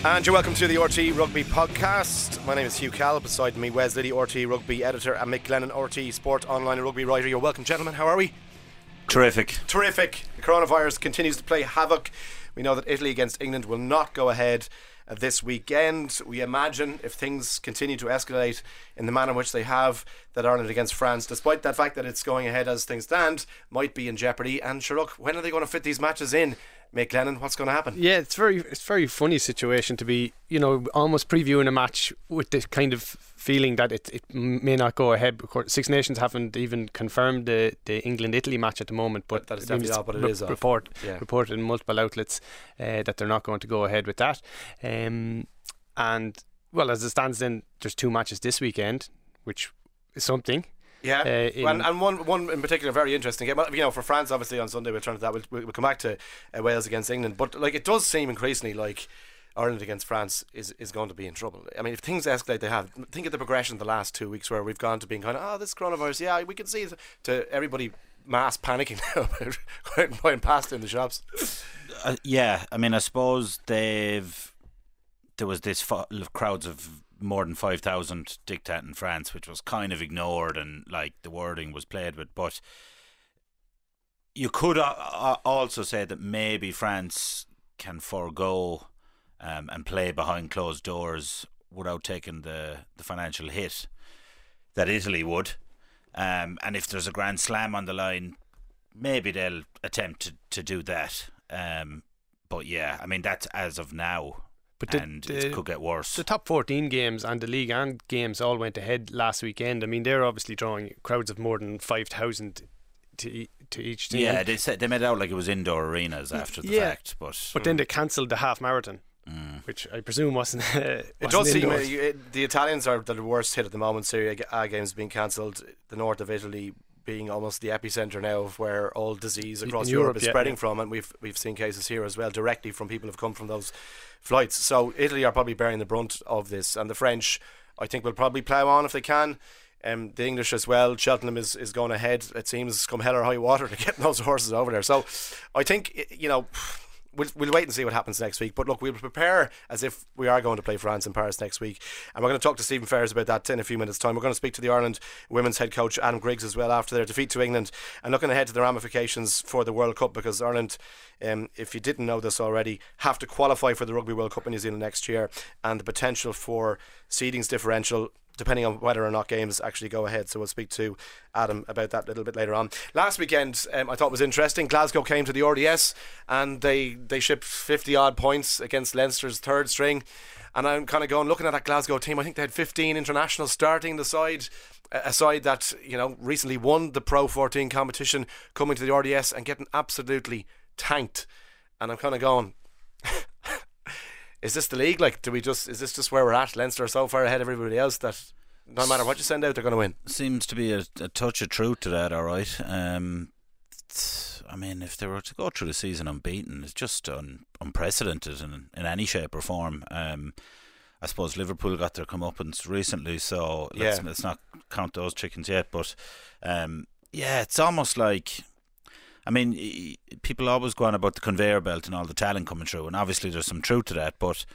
And you're welcome to the RT Rugby Podcast. My name is Hugh Cal. Beside me, Wes Liddy, RT Rugby editor, and Mick Glennon, RT Sport Online and Rugby writer. You're welcome, gentlemen. How are we? Terrific. The coronavirus continues to play havoc. We know that Italy against England will not go ahead this weekend. We imagine, if things continue to escalate in the manner in which they have, that Ireland against France, despite that fact that it's going ahead as things stand, might be in jeopardy. And sure, look, when are they going to fit these matches in? Mick Glennon, what's going to happen? Yeah, it's very funny situation to be, almost previewing a match with the kind of feeling that it may not go ahead. Because Six Nations haven't even confirmed the England-Italy match at the moment, but that is definitely not what it is. Reported in multiple outlets that they're not going to go ahead with that. And well, as it stands, then there's two matches this weekend, which is something. Yeah, and one in particular very interesting game. Well, for France, obviously on Sunday we'll turn to that. We'll come back to Wales against England, but it does seem increasingly like Ireland against France is going to be in trouble. I mean, if things escalate, they have. Think of the progression the last 2 weeks where we've gone to being kind of, this coronavirus, yeah, we can see it, to everybody mass panicking now about buying pasta in the shops. I mean, I suppose there was this crowds of more than 5,000 dictating France, which was kind of ignored and the wording was played with. But you could also say that maybe France can forego and play behind closed doors without taking the financial hit that Italy would. And if there's a Grand Slam on the line, maybe they'll attempt to do that. But yeah, I mean, that's as of now. But it could get worse. The top 14 games and the league and games all went ahead last weekend. I mean, they're obviously drawing crowds of more than 5,000 to each team. Yeah, they made it out like it was indoor arenas after the fact. But then they cancelled the half marathon, which I presume wasn't. It does seem the Italians are the worst hit at the moment. Serie A games being cancelled. The north of Italy being almost the epicentre now of where all disease across Europe is spreading from, and we've seen cases here as well directly from people who've come from those flights. So Italy are probably bearing the brunt of this, and the French, I think, will probably plough on if they can. The English as well. Cheltenham is going ahead, it seems, come hell or high water to get those horses over there. So I think We'll wait and see what happens next week. But look, we'll prepare as if we are going to play France in Paris next week. And we're going to talk to Stephen Ferris about that in a few minutes' time. We're going to speak to the Ireland women's head coach, Adam Griggs, as well after their defeat to England. And looking ahead to the ramifications for the World Cup, because Ireland, if you didn't know this already, have to qualify for the Rugby World Cup in New Zealand next year. And the potential for seedings differential, depending on whether or not games actually go ahead. So we'll speak to Adam about that a little bit later on. Last weekend, I thought was interesting. Glasgow came to the RDS and they shipped 50 odd points against Leinster's third string. And I'm kind of looking at that Glasgow team, I think they had 15 internationals starting the side. A side that, recently won the Pro 14 competition, coming to the RDS and getting absolutely tanked. And I'm kind of going, is this the league? Is this just where we're at? Leinster are so far ahead of everybody else that no matter what you send out, they're going to win. Seems to be a touch of truth to that, all right. I mean, if they were to go through the season unbeaten, it's just unprecedented in any shape or form. I suppose Liverpool got their comeuppance recently, so let's not count those chickens yet. But it's almost like, I mean, people always go on about the conveyor belt and all the talent coming through, and obviously there's some truth to that, but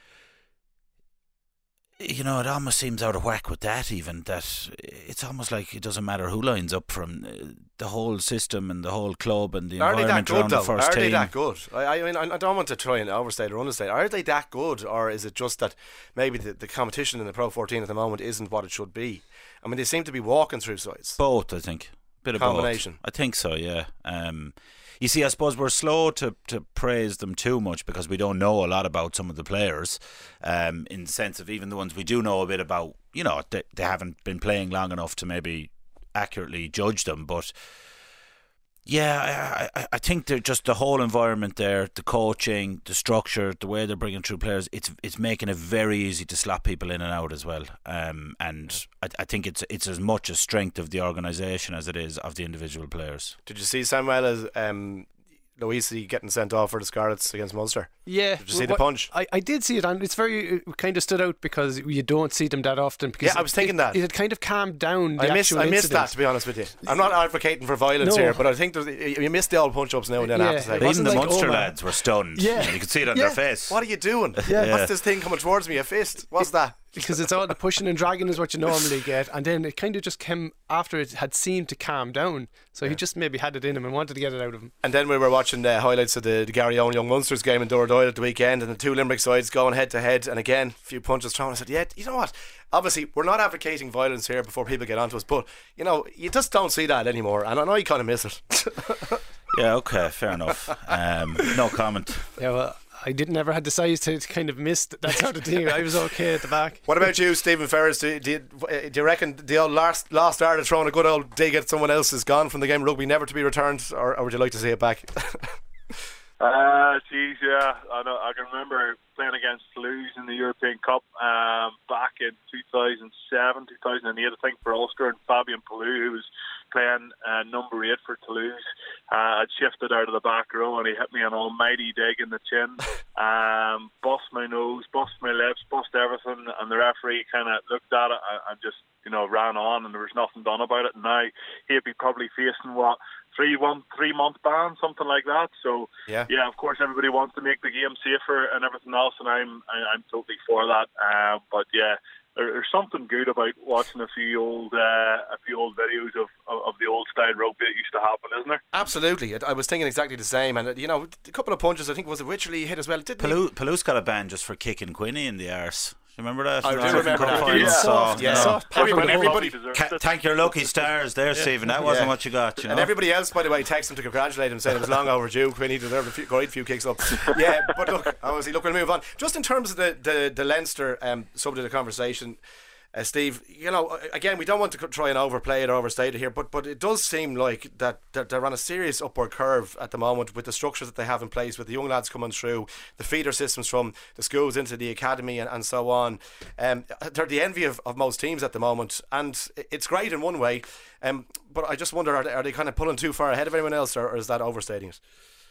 it almost seems out of whack with that, even, that it's almost like it doesn't matter who lines up from the whole system and the whole club and the environment around the first team. Are they that good? I mean, I don't want to try and overstate or understate. Are they that good, or is it just that maybe the competition in the Pro 14 at the moment isn't what it should be? I mean, they seem to be walking through sides. Both, I think. Bit of combination. Both. I think so, yeah. You see, I suppose we're slow to praise them too much because we don't know a lot about some of the players, in the sense of even the ones we do know a bit about, they haven't been playing long enough to maybe accurately judge them. But yeah, I think they're just the whole environment there, the coaching, the structure, the way they're bringing through players, it's making it very easy to slap people in and out as well. And I think it's as much a strength of the organisation as it is of the individual players. Did you see Samuel Luisi getting sent off for the Scarlets against Munster. Yeah. Did you see the punch? I did see it, and it's it kind of stood out because you don't see them that often. Because I was thinking that. It had kind of calmed down I missed that, to be honest with you. I'm not advocating for violence here, but I think you missed the old punch-ups now and then, I have to say. Even the Munster lads were stunned. Yeah. You could see it on their face. What are you doing? What's this thing coming towards me? A fist? What's that? Because it's all the pushing and dragging is what you normally get, and then it kind of just came after it had seemed to calm down. So he just maybe had it in him and wanted to get it out of him. And then we were watching the highlights of the Gary Owen Young Munsters game in Duradoyle at the weekend, and the two Limerick sides going head to head, and again a few punches thrown. I said, yeah, you know what, obviously we're not advocating violence here before people get onto us, but you know, you just don't see that anymore, and I know you kind of miss it. Yeah, okay, fair enough. No comment. Yeah, well, I never had the size to kind of miss that sort of thing. I was okay at the back. What about you, Stephen Ferris? Do you reckon the old last art of throwing a good old dig at someone else is gone from the game of rugby, never to be returned, or would you like to see it back? Geez, yeah. I can remember playing against Toulouse in the European Cup back in 2007, 2008, I think, for Ulster, and Fabien Palou, who was playing number 8 for Toulouse. I'd shifted out of the back row and he hit me an almighty dig in the chin, bust my nose, bust my lips, bust everything, and the referee kind of looked at it and just, ran on, and there was nothing done about it. And now he'd be probably facing 3-month ban, something like that. So yeah, of course everybody wants to make the game safer and everything else, and I'm totally for that. But yeah, there's something good about watching a few old videos of the old style rugby that used to happen, isn't there? Absolutely. I was thinking exactly the same, and a couple of punches, I think, was it Wycherley hit as well? Palou's got a ban just for kicking Quinny in the arse. Remember that? I do remember that. Thank your lucky stars there, Stephen. That wasn't what you got. And everybody else, by the way, texted him to congratulate him, saying it was long overdue. Quinn, he deserved a great few kicks up. Yeah, but look, we'll move on. Just in terms of the Leinster subject of conversation, Steve, again, we don't want to try and overplay it or overstate it here, but it does seem like that they're on a serious upward curve at the moment with the structures that they have in place, with the young lads coming through, the feeder systems from the schools into the academy and so on. They're the envy of most teams at the moment, and it's great in one way, but I just wonder, are they kind of pulling too far ahead of anyone else, or is that overstating it?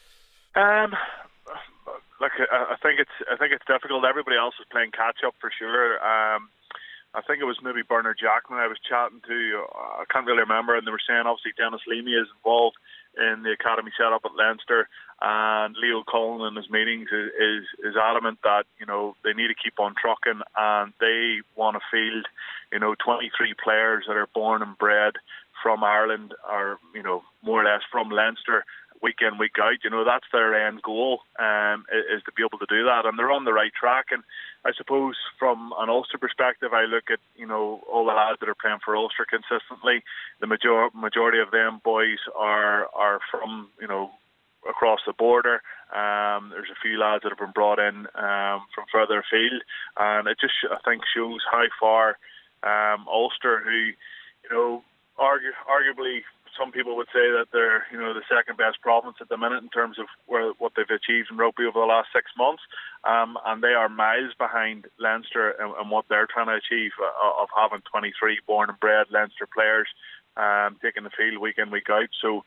Look, I think it's difficult. Everybody else is playing catch up for sure. I think it was maybe Bernard Jackman I was chatting to. I can't really remember, and they were saying obviously Dennis Leamy is involved in the academy setup at Leinster, and Leo Cullen in his meetings is adamant that they need to keep on trucking, and they want to field 23 players that are born and bred from Ireland, or more or less from Leinster, week in, week out. That's their end goal, is to be able to do that, and they're on the right track. And I suppose from an Ulster perspective, I look at all the lads that are playing for Ulster consistently. The majority of them boys are from across the border. There's a few lads that have been brought in from further afield, and it just, I think, shows how far Ulster, who arguably some people would say that they're the second best province at the minute in terms of what they've achieved in rugby over the last 6 months, and they are miles behind Leinster and what they're trying to achieve of having 23 born and bred Leinster players taking the field week in, week out. So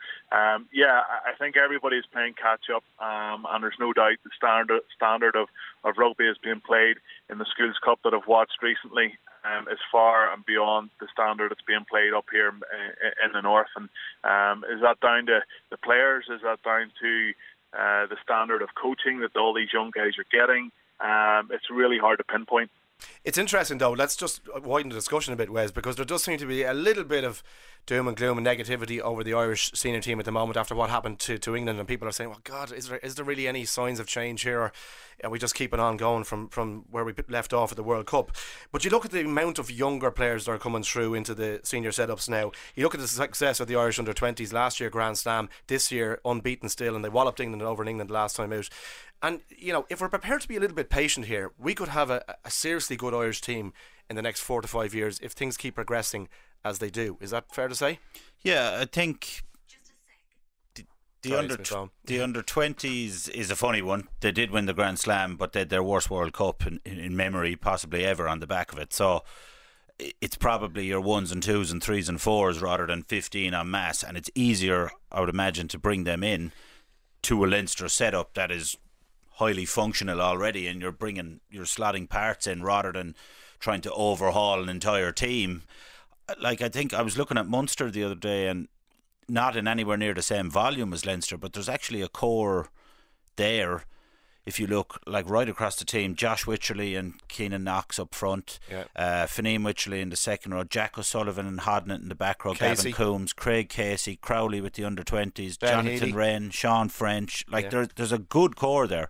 I think everybody is playing catch up, and there's no doubt the standard of rugby is being played in the Schools Cup that I've watched recently is far and beyond the standard that's being played up here in the north. And is that down to the players? Is that down to the standard of coaching that all these young guys are getting? It's really hard to pinpoint. It's interesting though, let's just widen the discussion a bit, Wes, because there does seem to be a little bit of doom and gloom and negativity over the Irish senior team at the moment after what happened to England, and people are saying, well, God, is there really any signs of change here, or are we just keeping on going from where we left off at the World Cup? But you look at the amount of younger players that are coming through into the senior setups now. You look at the success of the Irish under-20s last year, Grand Slam, this year unbeaten still, and they walloped England over in England last time out. And if we're prepared to be a little bit patient here, we could have a seriously good Irish team in the next 4 to 5 years if things keep progressing as they do. Is that fair to say? Yeah, I think the under-20s is a funny one. They did win the Grand Slam, but they had their worst World Cup in memory possibly ever on the back of it. So it's probably your 1s and 2s and 3s and 4s rather than 15 en masse, and it's easier, I would imagine, to bring them in. to a Leinster setup that is highly functional already, and you're slotting parts in rather than trying to overhaul an entire team. Like, I think I was looking at Munster the other day, and not in anywhere near the same volume as Leinster, but there's actually a core there. If you look like right across the team, Josh Wycherley and Keenan Knox up front, Fineen Wycherley in the second row, Jack O'Sullivan and Hodnett in the back row, Casey. Gavin Coombs, Craig Casey, Crowley with the under-20s, Ben Jonathan Healy. Wren, Sean French. There's a good core there.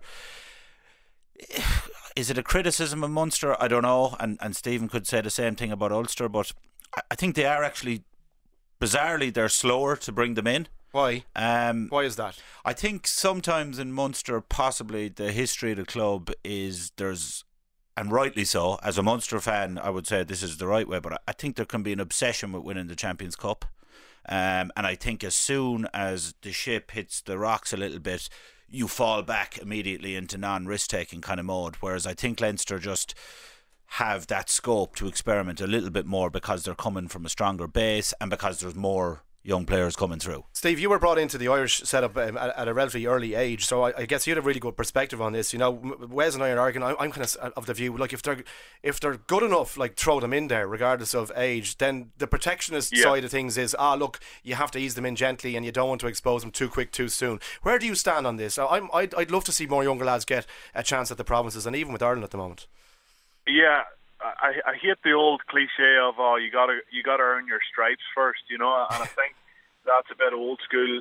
Is it a criticism of Munster? I don't know, and Stephen could say the same thing about Ulster, but I think they are actually, bizarrely, they're slower to bring them in. Why? Why is that? I think sometimes in Munster, possibly the history of the club is and rightly so, as a Munster fan, I would say this is the right way, but I think there can be an obsession with winning the Champions Cup. And I think as soon as the ship hits the rocks a little bit, you fall back immediately into non-risk-taking kind of mode, whereas I think Leinster just have that scope to experiment a little bit more because they're coming from a stronger base and because there's more young players coming through. Steve, you were brought into the Irish setup at a relatively early age, so I guess you had a really good perspective on this. You know, Wes and I are arguing. I'm kind of the view, like, if they're good enough, like, throw them in there regardless of age. Then the protectionist side of things is, look, you have to ease them in gently, and you don't want to expose them too quick, too soon. Where do you stand on this? I'd love to see more younger lads get a chance at the provinces, and even with Ireland at the moment. Yeah, I hate the old cliche of you gotta earn your stripes first, you know, and I think that's a bit old school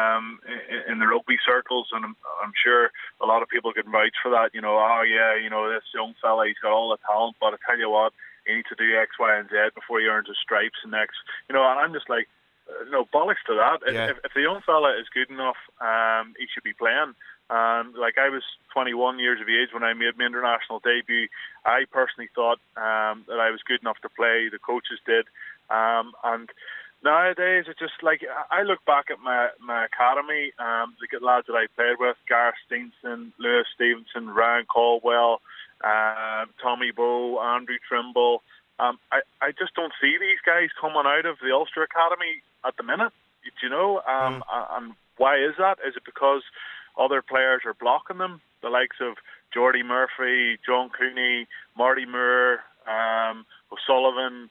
in the rugby circles, and I'm sure a lot of people can vouch for that. You know, this young fella, he's got all the talent, but I tell you what, he needs to do X, Y, and Z before he earns his stripes and X. You know, and I'm just like, bollocks to that. Yeah. If the young fella is good enough, he should be playing. Like, I was 21 years of age when I made my international debut. I personally thought that I was good enough to play. The coaches did, and nowadays it's just like, I look back at my academy, the good lads that I played with: Gareth Steenson, Lewis Stevenson, Ryan Caldwell, Tommy Bowe, Andrew Trimble. I just don't see these guys coming out of the Ulster Academy at the minute. You know, and why is that? Is it because other players are blocking them? The likes of Jordy Murphy, John Cooney, Marty Moore, O'Sullivan.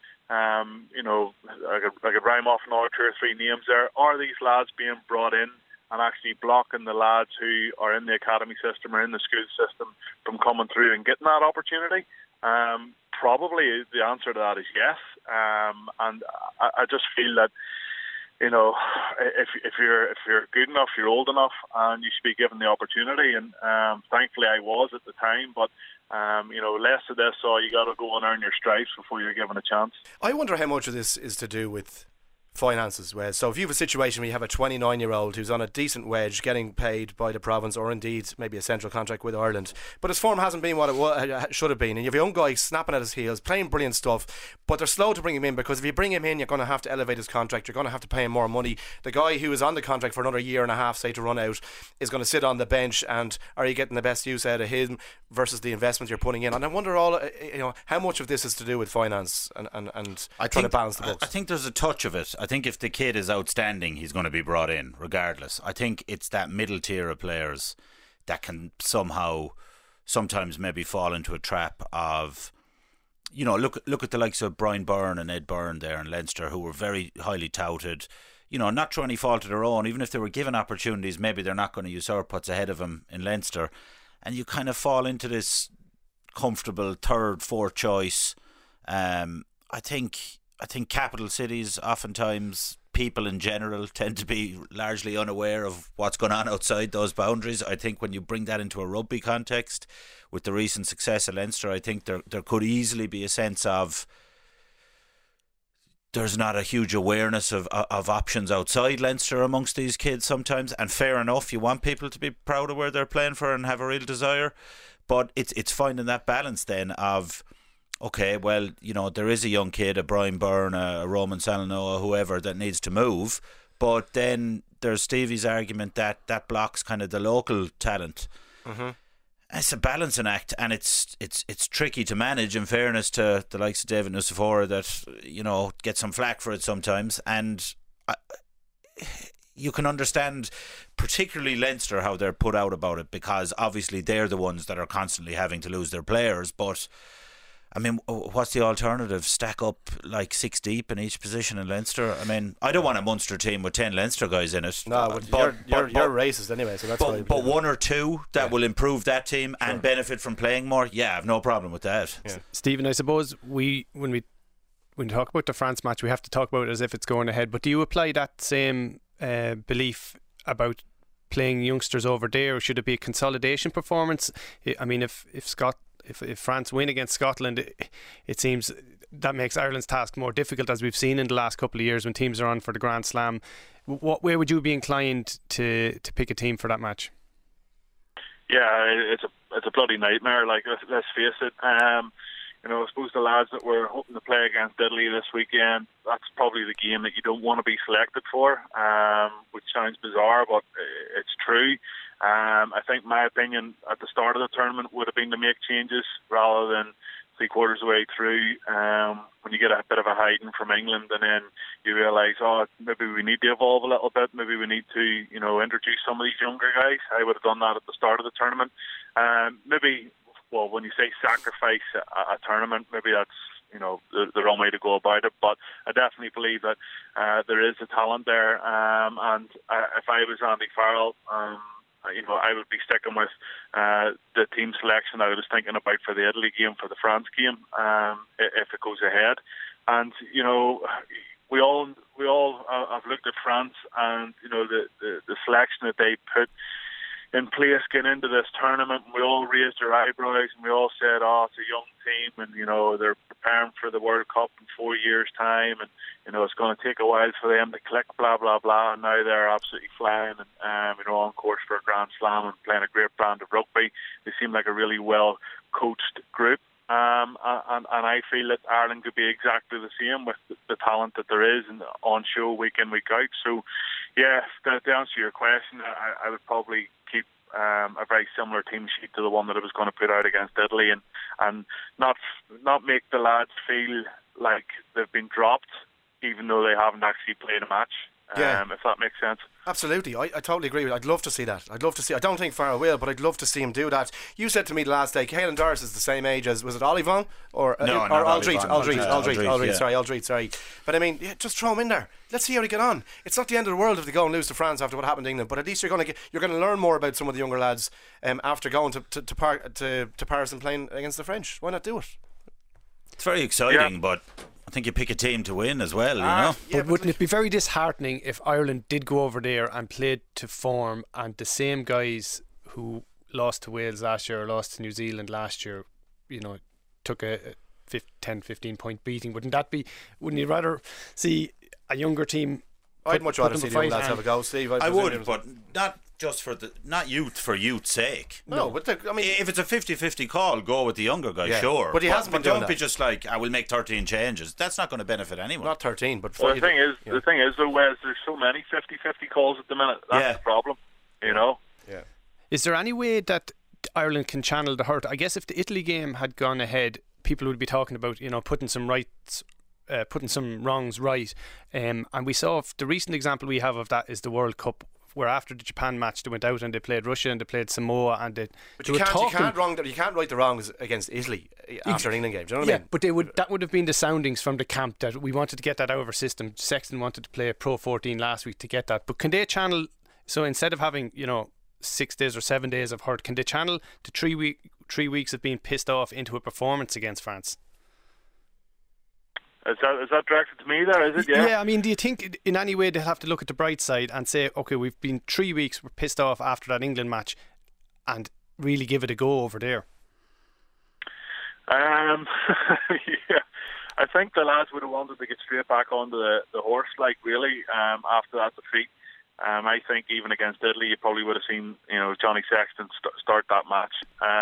I could rhyme off another 2 or 3 names there. Are these lads being brought in and actually blocking the lads who are in the academy system or in the school system from coming through and getting that opportunity? Probably the answer to that is yes. And I just feel that, you know, if you're good enough, you're old enough, and you should be given the opportunity. And thankfully, I was at the time. But less of this, you got to go and earn your stripes before you're given a chance. I wonder how much of this is to do with finances, Wes. So if you have a situation where you have a 29-year-old who's on a decent wage, getting paid by the province, or indeed maybe a central contract with Ireland, but his form hasn't been what it should have been, and you have a young guy snapping at his heels, playing brilliant stuff, but they're slow to bring him in, because if you bring him in, you're going to have to elevate his contract, you're going to have to pay him more money. The guy who is on the contract for another year and a half, say, to run out, is going to sit on the bench, and are you getting the best use out of him versus the investment you're putting in? And I wonder how much of this is to do with finance and trying to balance the books. I think there's a touch of it. I think if the kid is outstanding, he's going to be brought in regardless. I think it's that middle tier of players that can sometimes maybe fall into a trap of, look at the likes of Brian Byrne and Ed Byrne there in Leinster, who were very highly touted, not through any fault of their own. Even if they were given opportunities, maybe they're not going to usurp what's ahead of them in Leinster, and you kind of fall into this comfortable 3rd, 4th choice. I think capital cities, oftentimes people in general tend to be largely unaware of what's going on outside those boundaries. I think when you bring that into a rugby context, with the recent success of Leinster, I think there could easily be a sense of there's not a huge awareness of options outside Leinster amongst these kids sometimes. And fair enough, you want people to be proud of where they're playing for and have a real desire, but it's finding that balance then of, okay, well, there is a young kid, a Brian Byrne, a Roman Salanoa, whoever, that needs to move. But then there's Stevie's argument that blocks kind of the local talent. Mm-hmm. It's a balancing act, and it's tricky to manage, in fairness to the likes of David Nucifora, that, get some flack for it sometimes. And, you can understand, particularly Leinster, how they're put out about it, because obviously they're the ones that are constantly having to lose their players. But I mean, what's the alternative? Stack up like 6 deep in each position in Leinster? I mean, I don't want a Munster team with 10 Leinster guys in it. No, but you're racist anyway, so that's why. But one or two that will improve that team and benefit from playing more, I have no problem with that. Yeah. Stephen, I suppose when we talk about the France match, we have to talk about it as if it's going ahead. But do you apply that same belief about playing youngsters over there, or should it be a consolidation performance? I mean, if France win against Scotland, it seems that makes Ireland's task more difficult, as we've seen in the last couple of years when teams are on for the Grand Slam. Where would you be inclined to pick a team for that match? Yeah, it's a bloody nightmare. Like, let's face it. I suppose the lads that were hoping to play against Italy this weekend, that's probably the game that you don't want to be selected for, which sounds bizarre, but it's true. I think my opinion at the start of the tournament would have been to make changes rather than 3/4 of the way through, when you get a bit of a hiding from England, and then you realise, maybe we need to evolve a little bit, maybe we need to, introduce some of these younger guys. I would have done that at the start of the tournament. When you say sacrifice a tournament, maybe that's the wrong way to go about it, but I definitely believe that there is a talent there, and if I was Andy Farrell, I would be sticking with the team selection I was thinking about for the Italy game, for the France game, if it goes ahead. And we all have looked at France, and the selection that they put in place getting into this tournament. We all raised our eyebrows, and we all said, it's a young team, and they're preparing for the World Cup in 4 years' time, and it's going to take a while for them to click, blah blah blah. And now they're absolutely flying, and on course for a Grand Slam and playing a great brand of rugby. They seem like a really well coached group, and I feel that Ireland could be exactly the same with the talent that there is and on show week in, week out. So to answer your question, I would probably keep a very similar team sheet to the one that I was going to put out against Italy, and not make the lads feel like they've been dropped, even though they haven't actually played a match. If that makes sense. Absolutely, I totally agree with you. I'd love to see that. I don't think Farrell will, but I'd love to see him do that. You said to me the last day, Caelan Doris is the same age as, was it Olivon? Or Aldrit, sorry. But I mean, just throw him in there. Let's see how they get on. It's not the end of the world if they go and lose to France after what happened to England, but at least you're going to learn more about some of the younger lads after going to Paris and playing against the French. Why not do it? It's very exciting, but I think you pick a team to win as well, But wouldn't it be very disheartening if Ireland did go over there and played to form, and the same guys who lost to Wales last year or lost to New Zealand last year, took a 10-15 point beating? Wouldn't you rather see a younger team? I'd much rather see the young lads have a go, Steve. I would, but not just not youth for youth's sake. No, but if it's a 50-50 call, go with the younger guy, sure. But he hasn't been doing that. Don't be just like, I will make 13 changes. That's not going to benefit anyone. Not 13, but the thing is, though, Wes, there's so many 50-50 calls at the minute. That's the problem. Yeah. Is there any way that Ireland can channel the hurt? I guess if the Italy game had gone ahead, people would be talking about putting some wrongs right, and we saw the recent example we have of that is the World Cup, where after the Japan match they went out and they played Russia and they played Samoa, and you can't right the wrongs against Italy after an England game. Do you know what I mean? But that would have been the soundings from the camp that we wanted to get that out of our system. Sexton wanted to play a Pro 14 last week to get that, but can they channel? So instead of having 6 days or 7 days of hurt, can they channel the 3 weeks of being pissed off into a performance against France? Is that directed to me there, is it? Yeah, I mean, do you think in any way they'll have to look at the bright side and say, okay, we've been 3 weeks, we're pissed off after that England match, and really give it a go over there? I think the lads would have wanted to get straight back onto the horse, after that defeat. I think even against Italy, you probably would have seen, Johnny Sexton start that match.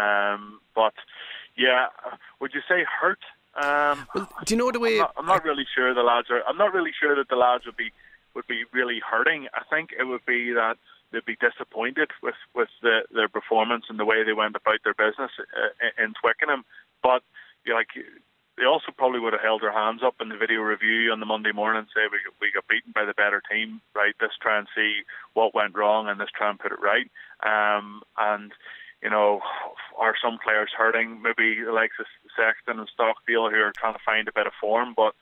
Would you say hurt? Do you know the way? I'm not really sure the lads are. I'm not really sure that the lads would be really hurting. I think it would be that they'd be disappointed with their performance and the way they went about their business in Twickenham. But they also probably would have held their hands up in the video review on the Monday morning and say we got beaten by the better team, right? Let's try and see what went wrong and let's try and put it right. And you know, are some players hurting? Maybe the likes of Sexton and Stockdale who are trying to find a bit of form. But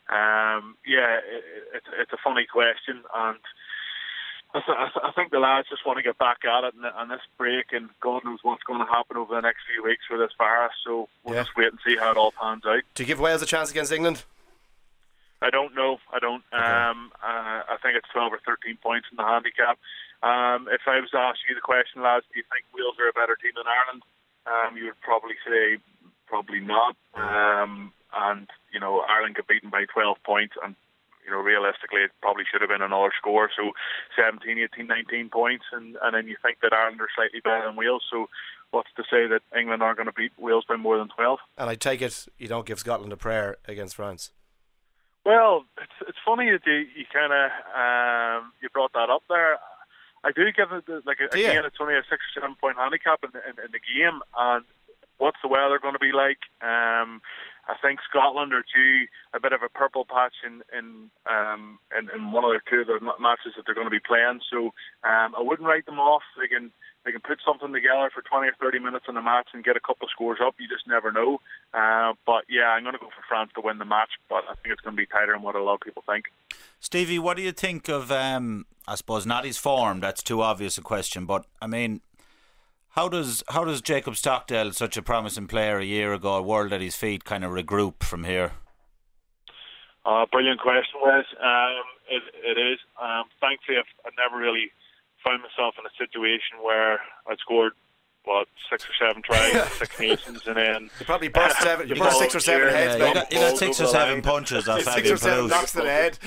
it's a funny question, and I think the lads just want to get back at it on this break, and God knows what's going to happen over the next few weeks with this virus. So we'll just wait and see how it all pans out. Do you give Wales a chance against England? I don't know. I don't. Okay. I think it's 12 or 13 points in the handicap. If I was to ask you the question, lads, do you think Wales are a better team than Ireland? You would probably say probably not. And you know, Ireland got beaten by 12 points, and you know, realistically, it probably should have been another score. So 17, 18, 19 points, and then you think that Ireland are slightly better than Wales. So what's to say that England aren't going to beat Wales by more than 12? And I take it you don't give Scotland a prayer against France. Well, it's funny that you kind of you brought that up there. I do give it again. It's only a 6 or 7 point handicap in the game, and what's the weather going to be like? I think Scotland are due a bit of a purple patch in one or two of the matches that they're going to be playing. So I wouldn't write them off. They can put something together for 20 or 30 minutes in a match and get a couple of scores up. You just never know. But yeah, I'm going to go for France to win the match, but I think it's going to be tighter than what a lot of people think. Stevie, what do you think of, I suppose, not his form? That's too obvious a question, but I mean, how does Jacob Stockdale, such a promising player a year ago, a world at his feet, kind of regroup from here? Brilliant question, Wes. It is. Thankfully, I've never really found myself in a situation where I'd scored 6 or 7 tries, 6 nations, and then you probably burst 7. You burst 6 or 7 heads. You got 6 or 7 punches off Fabian 6 or 7 knocks to the head.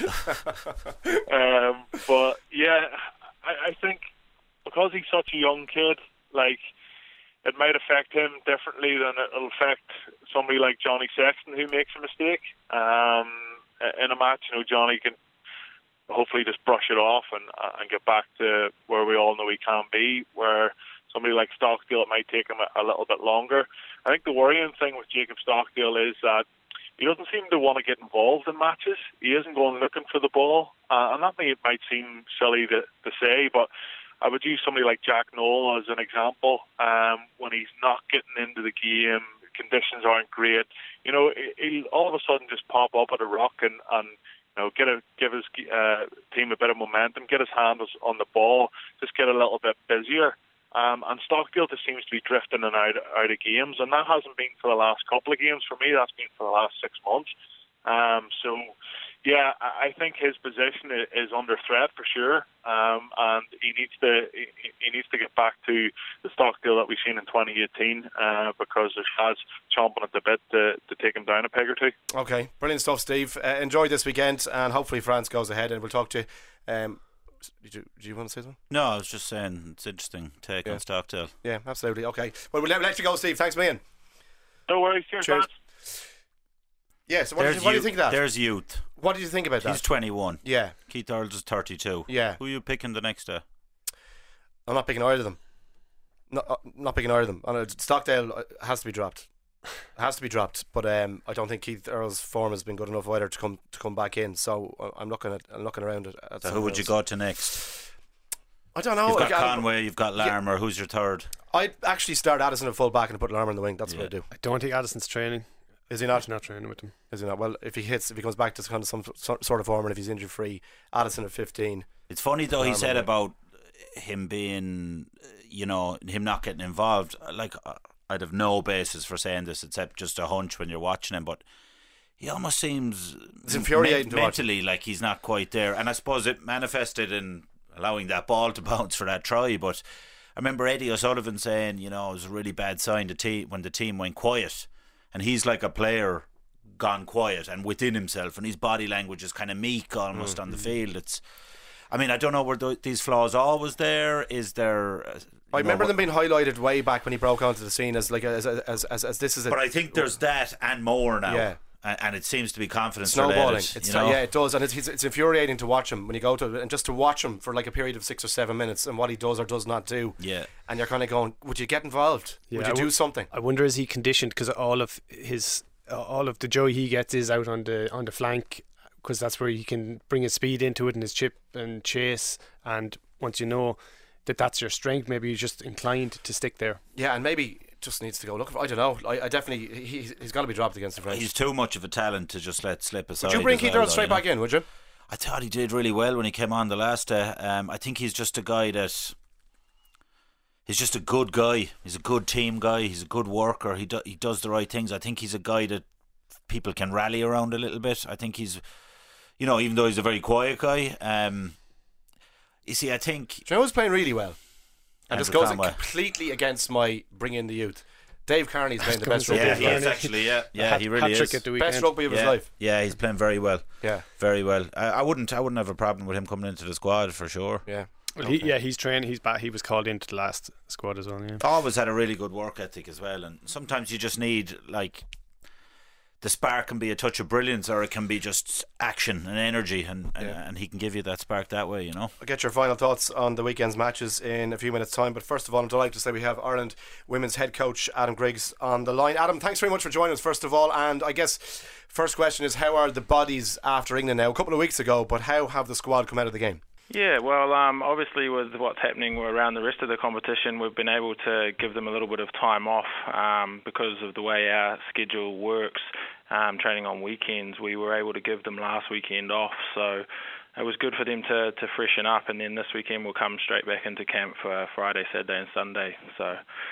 But yeah, I think because he's such a young kid, like, it might affect him differently than it'll affect somebody like Johnny Sexton who makes a mistake in a match. You know, Johnny can hopefully just brush it off and get back to where we all know he can be, where somebody like Stockdale, it might take him a little bit longer. I think the worrying thing with Jacob Stockdale is that he doesn't seem to want to get involved in matches. He isn't going looking for the ball, and that might seem silly to say, but I would use somebody like Jack Noel as an example. When he's not getting into the game, conditions aren't great. You know, he'll all of a sudden just pop up at a rock and you know, give his team a bit of momentum, get his hands on the ball, just get a little bit busier. And Stockdale just seems to be drifting in and out of games, and that hasn't been for the last couple of games. For me, that's been for the last 6 months. So, yeah, I think his position is under threat for sure, and he needs to get back to the Stockdale that we've seen in 2018 because there's lads chomping at the bit to take him down a peg or two. Okay, brilliant stuff, Steve. Enjoy this weekend, and hopefully France goes ahead, and we'll talk to you. Do you want to say something? No, I was just saying it's interesting take on Stockdale. Yeah, absolutely. Okay, well, we'll let you go, Steve. Thanks, man. No worries. Cheers. Yeah, so what do you think of that? There's youth. What did you think about that? He's 21. Yeah. Keith Earls is 32. Yeah. Who are you picking the next day? I'm not picking either of them. Not picking either of them. Stockdale has to be dropped. But I don't think Keith Earls' form has been good enough either to come back in. So I'm looking around at so who would you go to next? I don't know. You've got Conway, you've got Larmour. Yeah. Who's your third? I'd actually start Addison at full back and put Larmour in the wing. That's what I'd do. I don't think Addison's training. Is he not? He's not training with him. Is he not? Well, if he comes back to kind of some sort of form, and if he's injury free, Addison at 15. It's funny though, he said about him being, you know, him not getting involved. Like, I'd have no basis for saying this except just a hunch when you're watching him, but he almost seems it's infuriating mentally like he's not quite there. And I suppose it manifested in allowing that ball to bounce for that try. But I remember Eddie O'Sullivan saying, you know, it was a really bad sign when the team went quiet. And he's like a player gone quiet and within himself, and his body language is kind of meek almost on the field. I mean, I don't know, were these flaws always there? Is there? I remember them being highlighted way back when he broke onto the scene as this is. But I think there's that and more now. Yeah. And it seems to be confidence snowballing. Related, Yeah, it does, and it's infuriating to watch him when you go to and just to watch him for like a period of 6 or 7 minutes and what he does or does not do. Yeah, and you're kind of going, would you get involved? Yeah, would you do something? I wonder, is he conditioned because all of his all of the joy he gets is out on the flank, because that's where he can bring his speed into it and his chip and chase. And once you know that that's your strength, maybe you're just inclined to stick there. Yeah, and maybe just needs to go look for. I don't know. I definitely he's got to be dropped against the French. He's too much of a talent to just let slip aside. Would you bring Keith Earl straight back in? Would you? I thought he did really well when he came on the last day. I think he's just a guy that. He's just a good guy. He's a good team guy. He's a good worker. He does the right things. I think he's a guy that people can rally around a little bit. I think he's, even though he's a very quiet guy. You see, I think Joe's playing really well, and this goes completely against my bring in the youth. Dave Carney's playing the best rugby. Yeah, he is actually. Yeah, he really is. Best rugby of his life. Yeah, he's playing very well. Yeah, very well. I wouldn't have a problem with him coming into the squad for sure. Yeah. Well, he's trained. He's back. He was called into the last squad as well. Yeah. Always had a really good work ethic as well, and sometimes you just need the spark can be a touch of brilliance, or it can be just action and energy, and he can give you that spark that way. I'll get your final thoughts on the weekend's matches in a few minutes' time. But first of all, I'm delighted to say we have Ireland women's head coach Adam Griggs on the line. Adam, thanks very much for joining us. First of all, and I guess first question is, how are the bodies after England now? A couple of weeks ago, but how have the squad come out of the game? Yeah, well, obviously with what's happening around the rest of the competition, we've been able to give them a little bit of time off because of the way our schedule works, training on weekends. We were able to give them last weekend off, so it was good for them to freshen up, and then this weekend we'll come straight back into camp for Friday, Saturday and Sunday. So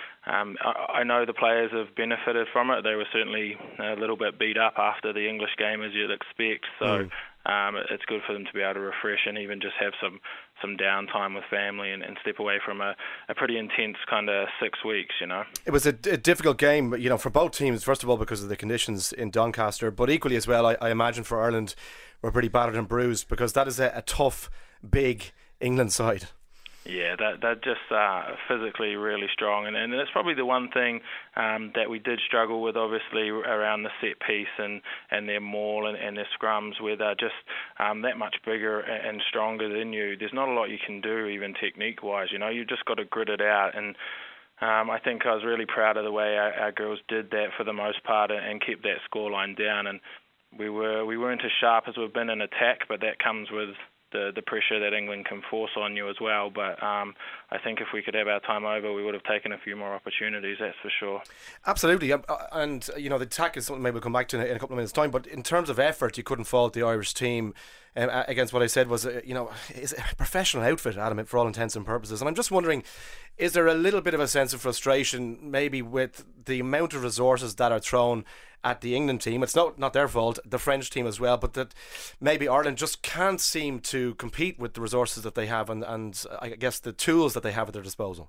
I know the players have benefited from it. They were certainly a little bit beat up after the English game, as you'd expect, so it's good for them to be able to refresh and even just have some downtime with family and step away from a pretty intense kind of 6 weeks, It was a difficult game, for both teams, first of all because of the conditions in Doncaster, but equally as well, I imagine for Ireland, we're pretty battered and bruised because that is a tough, big England side. Yeah, they're just physically really strong, and that's probably the one thing that we did struggle with, obviously, around the set piece and their maul and their scrums, where they're just that much bigger and stronger than you. There's not a lot you can do, even technique-wise. You've just got to grit it out, and I think I was really proud of the way our girls did that for the most part and kept that scoreline down. And we weren't as sharp as we've been in attack, but that comes with the pressure that England can force on you as well. But I think if we could have our time over, we would have taken a few more opportunities, that's for sure. Absolutely. And the attack is something maybe we'll come back to in a couple of minutes' time, but in terms of effort, you couldn't fault the Irish team against what I said was is a professional outfit, Adam, for all intents and purposes. And I'm just wondering, is there a little bit of a sense of frustration maybe with the amount of resources that are thrown at the England team? It's not their fault, the French team as well, but that maybe Ireland just can't seem to compete with the resources that they have and I guess the tools that they have at their disposal.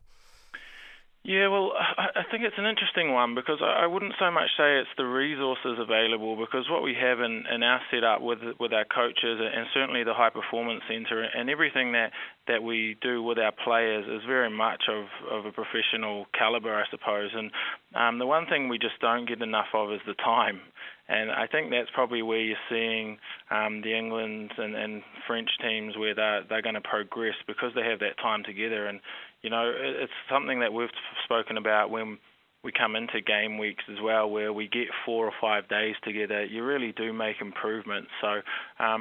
Yeah, well, I think it's an interesting one because I wouldn't so much say it's the resources available, because what we have in our setup with our coaches and certainly the high performance centre and everything that we do with our players is very much of a professional calibre, I suppose. And the one thing we just don't get enough of is the time. And I think that's probably where you're seeing the England and French teams where they're going to progress because they have that time together. And it's something that we've spoken about when we come into game weeks as well, where we get 4 or 5 days together. You really do make improvements. So I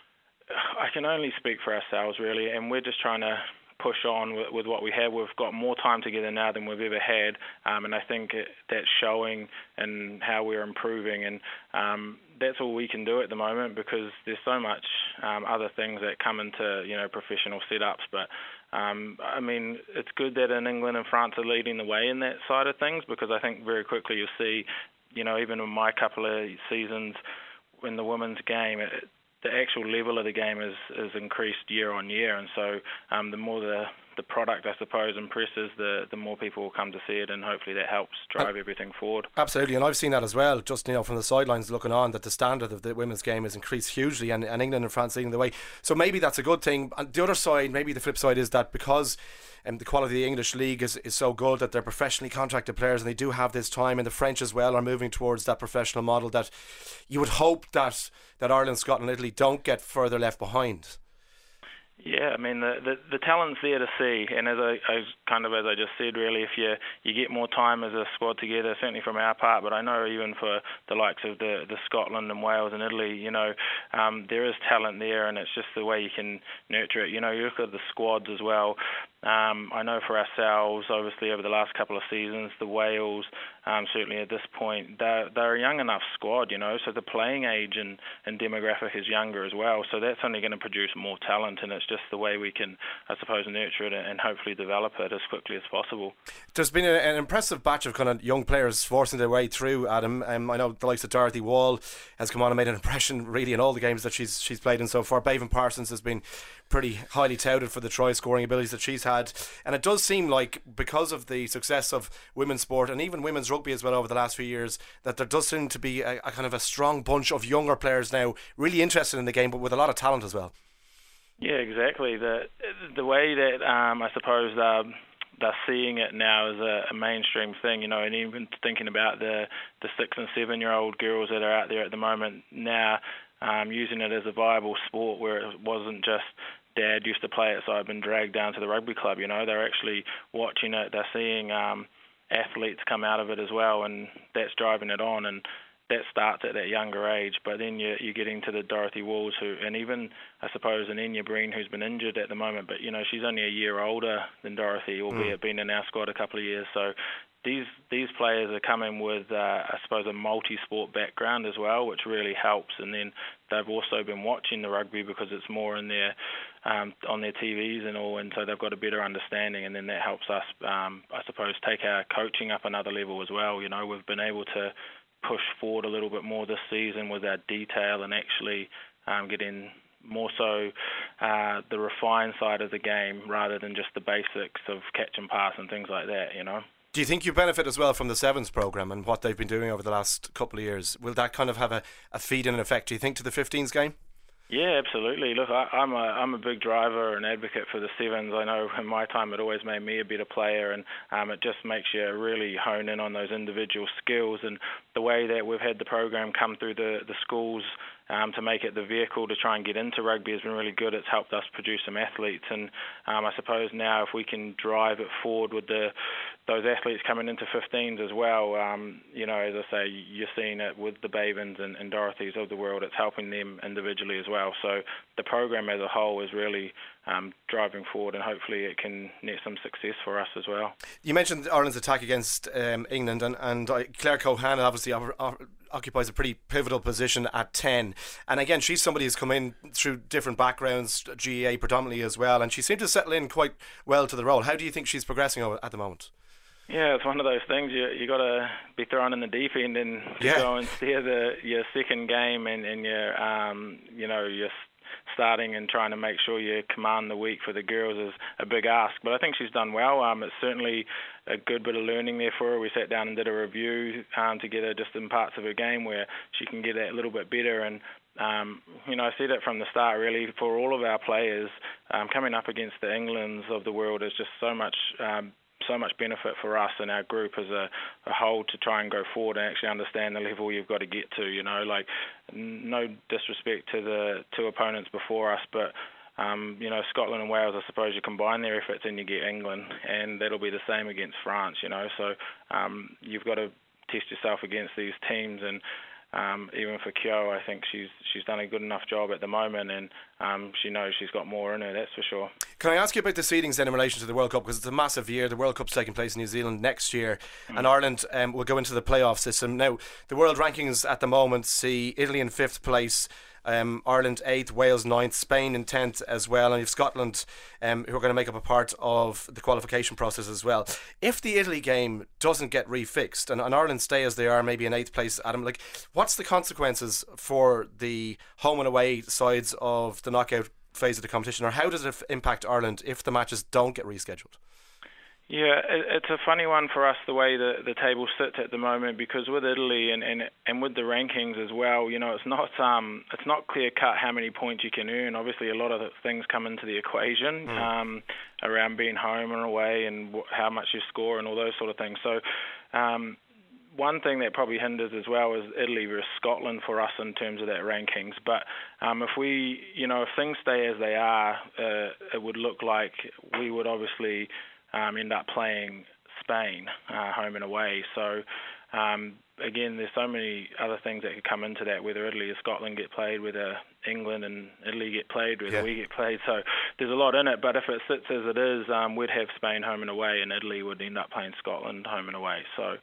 can only speak for ourselves, really, and we're just trying to push on with what we have. We've got more time together now than we've ever had, and I think that's showing in how we're improving, and that's all we can do at the moment because there's so much other things that come into professional setups. But I mean, it's good that in England and France are leading the way in that side of things, because I think very quickly you'll see, even in my couple of seasons in the women's game, the actual level of the game is increased year on year, and so the more the product, I suppose, impresses, the more people will come to see it, and hopefully that helps drive everything forward. Absolutely, and I've seen that as well, just from the sidelines looking on, that the standard of the women's game has increased hugely, and England and France leading the way. So maybe that's a good thing. And the other side, maybe the flip side, is that because the quality of the English league is so good that they're professionally contracted players and they do have this time, and the French as well are moving towards that professional model, that you would hope that Ireland, Scotland and Italy don't get further left behind. Yeah, I mean the talent's there to see, and as I just said, really, if you get more time as a squad together, certainly from our part, but I know even for the likes of the Scotland and Wales and Italy, there is talent there, and it's just the way you can nurture it. You look at the squads as well. I know for ourselves, obviously over the last couple of seasons, the Wales, certainly at this point, they're a young enough squad, so the playing age and demographic is younger as well, so that's only going to produce more talent, and it's just the way we can, I suppose, nurture it and hopefully develop it as quickly as possible. There's been an impressive batch of kind of young players forcing their way through, Adam. I know the likes of Dorothy Wall has come on and made an impression really in all the games that she's played in so far. Bevan Parsons has been pretty highly touted for the try scoring abilities that she's had, and it does seem like because of the success of women's sport and even women's rugby as well over the last few years, that there does seem to be a kind of a strong bunch of younger players now really interested in the game, but with a lot of talent as well. Yeah, exactly. The way that I suppose they're seeing it now as a mainstream thing, and even thinking about the 6 and 7 year old girls that are out there at the moment now, using it as a viable sport where it wasn't just Dad used to play it, so I've been dragged down to the rugby club. They're actually watching it. They're seeing athletes come out of it as well, and that's driving it on. And that starts at that younger age. But then you're getting to the Dorothy Walls, and even I suppose an Enya Breen who's been injured at the moment. But she's only a year older than Dorothy, albeit been in our squad a couple of years. So these players are coming with, I suppose, a multi-sport background as well, which really helps. And then they've also been watching the rugby because it's more in their on their TVs and all, and so they've got a better understanding. And then that helps us, I suppose, take our coaching up another level as well. We've been able to push forward a little bit more this season with our detail and actually getting more so the refined side of the game rather than just the basics of catch and pass and things like that. Do you think you benefit as well from the Sevens programme and what they've been doing over the last couple of years? Will that kind of have a feed-in effect, do you think, to the 15s game? Yeah, absolutely. Look, I'm a big driver and advocate for the Sevens. I know in my time it always made me a better player, and it just makes you really hone in on those individual skills. And the way that we've had the program come through the schools to make it the vehicle to try and get into rugby has been really good. It's helped us produce some athletes, and I suppose now if we can drive it forward with those athletes coming into 15s as well, as I say, you're seeing it with the Bavens and Dorothys of the world. It's helping them individually as well. So the program as a whole is really driving forward, and hopefully it can net some success for us as well. You mentioned Ireland's attack against England, and Claire Cohan obviously occupies a pretty pivotal position at 10, and again she's somebody who's come in through different backgrounds, GAA predominantly as well, and she seemed to settle in quite well to the role. How do you think she's progressing at the moment? Yeah, it's one of those things. You got to be thrown in the deep end and go and steer your second game, and you're starting and trying to make sure you command the week for the girls is a big ask. But I think she's done well. It's certainly a good bit of learning there for her. We sat down and did a review together just in parts of her game where she can get that a little bit better. And I said it from the start, really, for all of our players, coming up against the Englands of the world is just so much benefit for us and our group as a whole to try and go forward and actually understand the level you've got to get to. No disrespect to the two opponents before us, but Scotland and Wales, I suppose you combine their efforts and you get England, and that'll be the same against France. So you've got to test yourself against these teams, and even for Keogh, I think she's done a good enough job at the moment, and she knows she's got more in her, that's for sure. Can I ask you about the seedings then in relation to the World Cup, because it's a massive year. The World Cup's taking place in New Zealand next year, and Ireland will go into the playoff system. Now, the world rankings at the moment see Italy in 5th place, Ireland 8th, Wales 9th, Spain in 10th as well, and you have Scotland who are going to make up a part of the qualification process as well. If the Italy game doesn't get refixed and Ireland stay as they are, maybe in 8th place, Adam, what's the consequences for the home and away sides of the knockout phase of the competition, or how does it impact Ireland if the matches don't get rescheduled? Yeah, it's a funny one for us, the way the table sits at the moment, because with Italy and with the rankings as well, it's not clear cut how many points you can earn. Obviously, a lot of things come into the equation around being home and away and how much you score and all those sort of things. So one thing that probably hinders as well is Italy versus Scotland for us in terms of that rankings. But if if things stay as they are, it would look like we would obviously end up playing Spain home and away. So again, there's so many other things that could come into that, whether Italy or Scotland get played, whether England and Italy get played, whether we get played. So there's a lot in it, but if it sits as it is, we'd have Spain home and away, and Italy would end up playing Scotland home and away. So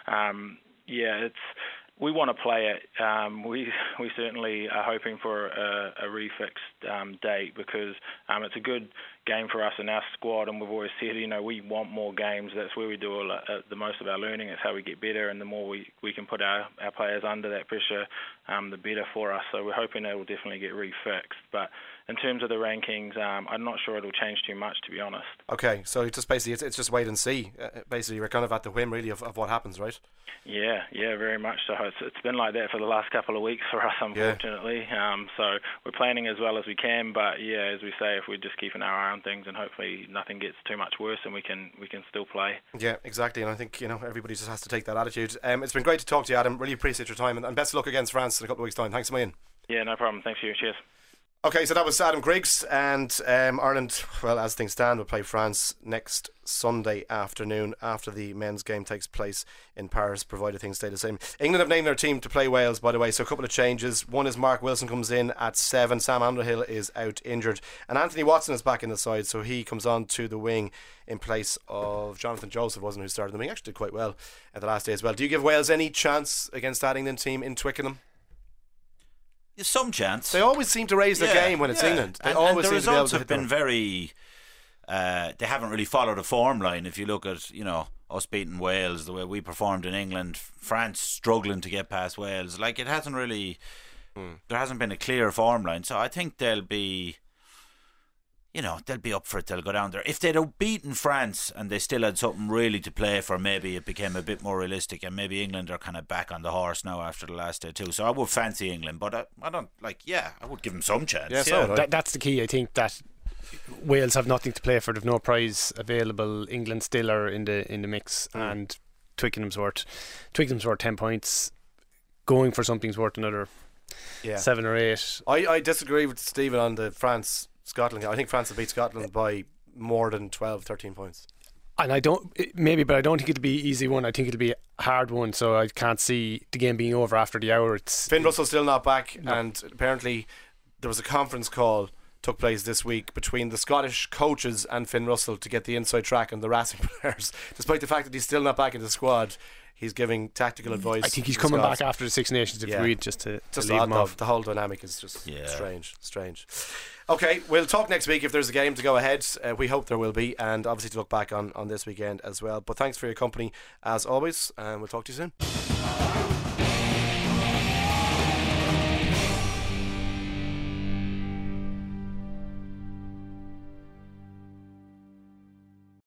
we want to play it. We certainly are hoping for a refixed date, because it's a good game for us in our squad, and we've always said, we want more games. That's where we do the most of our learning. It's how we get better, and the more we can put our players under that pressure, the better for us. So we're hoping it will definitely get refixed. But in terms of the rankings, I'm not sure it'll change too much, to be honest. Okay, so just basically it's just wait and see. Basically, we're kind of at the whim, really, of what happens, right? Yeah, very much so. It's been like that for the last couple of weeks for us, unfortunately. So we're planning as well as we can, but as we say, if we just keep an eye on things and hopefully nothing gets too much worse, and we can still play. Yeah, exactly. And I think everybody just has to take that attitude. It's been great to talk to you, Adam. Really appreciate your time, and best of luck against France in a couple of weeks' time. Thanks a million. Yeah, no problem. Thanks for you. Cheers. Okay, so that was Adam Griggs, and Ireland, well, as things stand, will play France next Sunday afternoon after the men's game takes place in Paris, provided things stay the same. England have named their team to play Wales, by the way, so a couple of changes. One is Mark Wilson comes in at 7, Sam Underhill is out injured, and Anthony Watson is back in the side, so he comes on to the wing in place of Jonathan Joseph, wasn't who started the wing. Actually did quite well at the last day as well. Do you give Wales any chance against that England team in Twickenham? Some chance. They always seem to raise their game when it's England. They always and the seem to be able results to have been very. They haven't really followed a form line. If you look at us beating Wales, the way we performed in England, France struggling to get past Wales, like it hasn't really. There hasn't been a clear form line. So I think they'll be. They'll be up for it. They'll go down there. If they'd have beaten France and they still had something really to play for, maybe it became a bit more realistic, and maybe England are kind of back on the horse now after the last day too. So I would fancy England, but I don't I would give them some chance. That's the key. I think that Wales have nothing to play for. They've no prize available. England still are in the mix, and Twickenham's worth 10 points. Going for something's worth another 7 or 8. I disagree with Stephen on the France-Scotland. I think France will beat Scotland by more than 12, 13 points. And I don't think it'll be an easy one. I think it'll be a hard one, so I can't see the game being over after the hour. Finn Russell's still not back, and apparently there was a conference call took place this week between the Scottish coaches and Finn Russell to get the inside track on the Racing players. Despite the fact that he's still not back in the squad, he's giving tactical advice. I think he's coming back after the Six Nations agreed just to leave him off. The whole dynamic is just strange. Okay, we'll talk next week if there's a game to go ahead. We hope there will be, and obviously to look back on this weekend as well. But thanks for your company as always, and we'll talk to you soon.